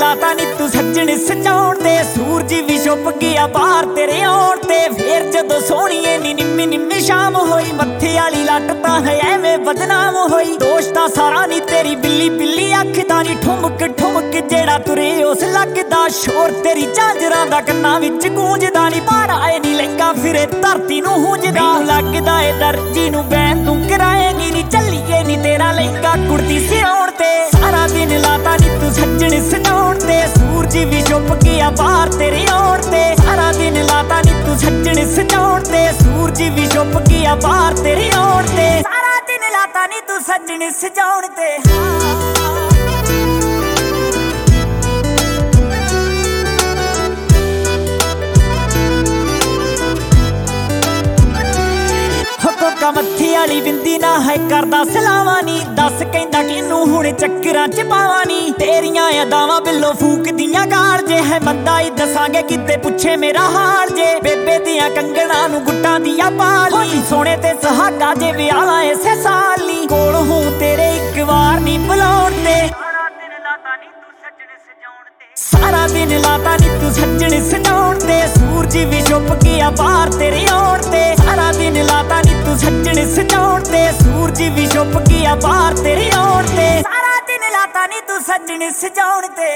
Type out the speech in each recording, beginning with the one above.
लाता नी तू सज्जन सजाउण ते, सूरज भी छुप गया बाहर तेरे आउण ते। फिर जदों सोहणीए नी निम्मी निम्मी शाम होई, मत्थे वाली लट तां है एवें बदनाम होई। दोष तां सारा नी तेरी बिल्ली बिल्ली अख दा नी, ठुमक ठुमक जेड़ा तुरे उस लगदा शोर तेरी झांजरां दा कन्नां विच गूंजदा नी। भारा ए नी लहंगा फिरे धरती नूं हूंजदा, लगदा ए दर्जी नूं बैन तूं कराएगी नी। झल्लीए नी तेरा लहंगा कुड़ती सियाउण ते, सारा दिन लाता नी तू सज्जन सजाउण ते, सूरज भी छुप गया बाहर तेरे आउण ते। सारा दिन लाता नी तू सज्जन सजाउण ते, सूरज भी छुप गया बाहर तेरे आउण ते। सारा दिन लाता नी तू सज्जन सजाउण ते। मत्थे वाली बिंदी ना है करदा सलावा नी, दस कहंदा किनू हुण चक्करां च पावां नी। तेरियां अदावां बिल्लो फूकदियां गाल, जे है बंदा ही दसांगे किते पुछे मेरा हाल। जे बेबे दियां कंगणां नूं गुट्टां दियां पाली, सोने ते सुहागा जे विआहां इसे साल नी। कोल हूं तेरे इक वार नी बुलाउण ते, सारा दिन लाता नी तू सज्जन सजाउण ते, सूरज भी छुप गया बाहर तेरे आउण ते। सारा दिन लाता नी तू सज्जन सजाउण ते, सूरज भी छुप गया बाहर तेरे आउण ते। सारा दिन लाता नी तू सज्जन सजाउण ते।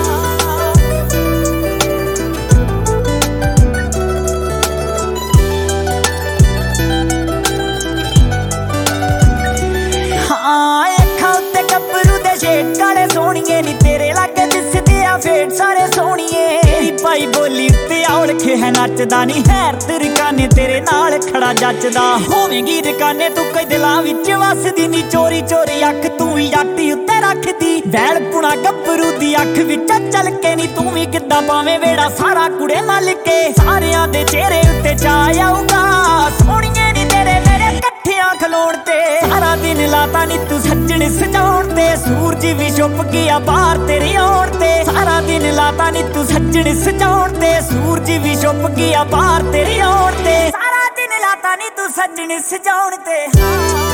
अखां उत्ते गब्बरू दे शेड काले सोहणीए नी, तेरे लागे दिसदे आ फेट सारे सोहणीए। तेरी पाई बोली उत्ते औलखे है नचदा नी, हैर रकाने तेरे नाल खड़ा जचदा। होवेंगी रकाने तू कोई दिलां विच वसदी नी, चोरी चोरी अख तू ही जाटी उत्ते रखदी। वैल पुणा गब्बरू दी अख विच झलके नी, तू भी किद्दां पावें वेड़ा सारा कुड़े मल के। सारियां दे चेहरे उत्ते चा आऊगा, सोहणीए नी तेरे मेरे कट्ठियां खलोण ते। सारा दिन लाता नी तू सज्जन सजाउण ते, सूरज भी छुप गया बाहर तेरे आउण ते। सारा दिन लाता नी तू सज्जन सजाउण ते, सूरज भी छुप गया बाहर तेरे आउण ते। सारा दिन लाता नी तू सज्जन सजाउण ते।